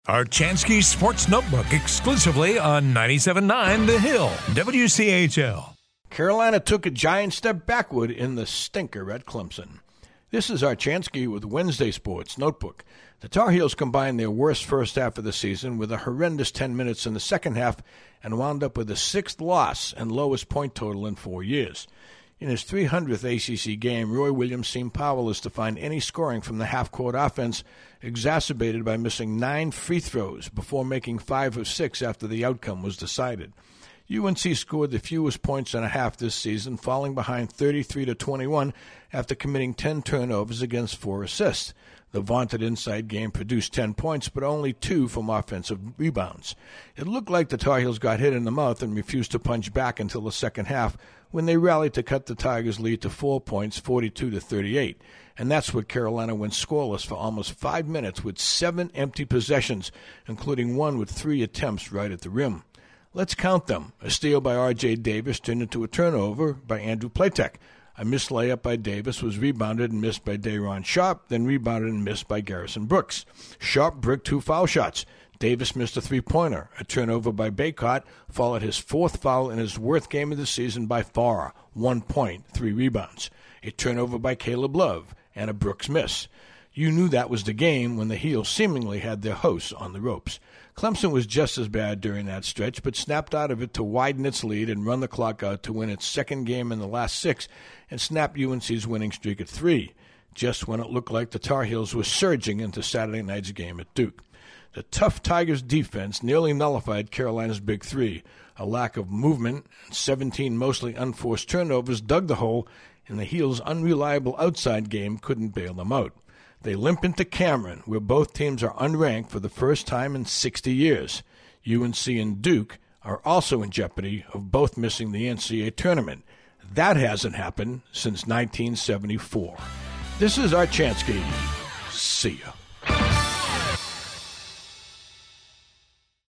Archansky Sports Notebook exclusively on 97.9 The Hill, WCHL. Carolina took a giant step backward in the stinker at Clemson. This is Archansky with Wednesday Sports Notebook. The Tar Heels combined their worst first half of the season with a horrendous 10 minutes in the second half and wound up with a sixth loss and lowest point total in 4 years. In his 300th ACC game, Roy Williams seemed powerless to find any scoring from the half-court offense, exacerbated by missing 9 free throws before making 5 of 6 after the outcome was decided. UNC scored the fewest points in a half this season, falling behind 33-21 after committing 10 turnovers against 4 assists. The vaunted inside game produced 10 points, but only 2 from offensive rebounds. It looked like the Tar Heels got hit in the mouth and refused to punch back until the second half, when they rallied to cut the Tigers' lead to 4 points, 42-38. And that's what Carolina went scoreless for almost 5 minutes with 7 empty possessions, including one with 3 attempts right at the rim. Let's count them. A steal by R.J. Davis turned into a turnover by Andrew Platek. A missed layup by Davis was rebounded and missed by Day'Ron Sharpe, then rebounded and missed by Garrison Brooks. Sharpe bricked 2 foul shots. Davis missed a three-pointer. A turnover by Baycott followed his 4th foul in his worst game of the season by far, 1 point, 3 rebounds. A turnover by Caleb Love, and a Brooks miss. You knew that was the game when the Heels seemingly had their hosts on the ropes. Clemson was just as bad during that stretch, but snapped out of it to widen its lead and run the clock out to win its second game in the last 6 and snap UNC's winning streak at 3, just when it looked like the Tar Heels were surging into Saturday night's game at Duke. The tough Tigers defense nearly nullified Carolina's big 3. A lack of movement and 17 mostly unforced turnovers dug the hole, and the Heels' unreliable outside game couldn't bail them out. They limp into Cameron, where both teams are unranked for the first time in 60 years. UNC and Duke are also in jeopardy of both missing the NCAA tournament. That hasn't happened since 1974. This is Archansky. See ya.